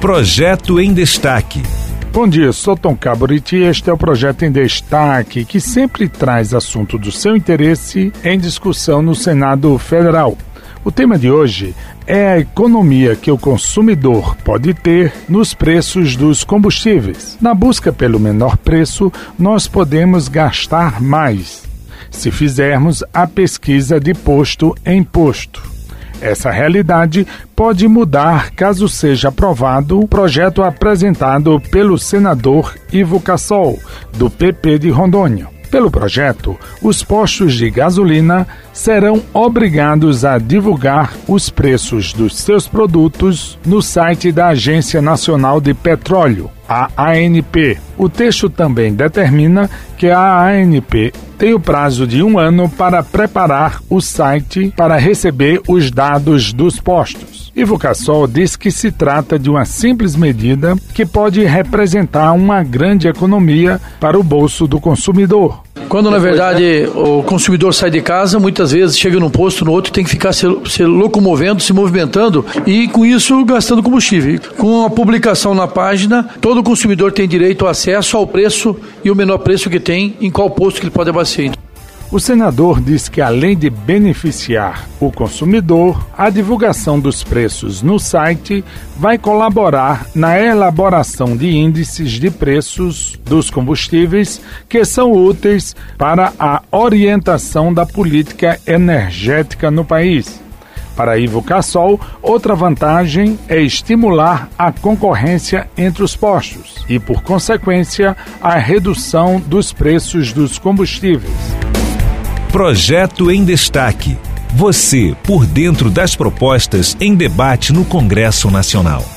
Projeto em Destaque. Bom dia, sou Tom Caboriti e este é o Projeto em Destaque, que sempre traz assunto do seu interesse em discussão no Senado Federal. O tema de hoje é a economia que o consumidor pode ter nos preços dos combustíveis. Na busca pelo menor preço, nós podemos gastar mais, se fizermos a pesquisa de posto em posto. Essa realidade pode mudar caso seja aprovado o projeto apresentado pelo senador Ivo Cassol, do PP de Rondônia. Pelo projeto, os postos de gasolina serão obrigados a divulgar os preços dos seus produtos no site da Agência Nacional de Petróleo, a ANP. O texto também determina que a ANP tem o prazo de 1 ano para preparar o site para receber os dados dos postos. Ivo Cassol diz que se trata de uma simples medida que pode representar uma grande economia para o bolso do consumidor. Quando, na verdade, o consumidor sai de casa, muitas vezes chega num posto, no outro, tem que ficar se locomovendo, se movimentando e, com isso, gastando combustível. Com a publicação na página, todo consumidor tem direito ao acesso ao preço e o menor preço que tem em qual posto que ele pode abastecer. O senador diz que, além de beneficiar o consumidor, a divulgação dos preços no site vai colaborar na elaboração de índices de preços dos combustíveis que são úteis para a orientação da política energética no país. Para Ivo Cassol, outra vantagem é estimular a concorrência entre os postos e, por consequência, a redução dos preços dos combustíveis. Projeto em Destaque. Você por dentro das propostas em debate no Congresso Nacional.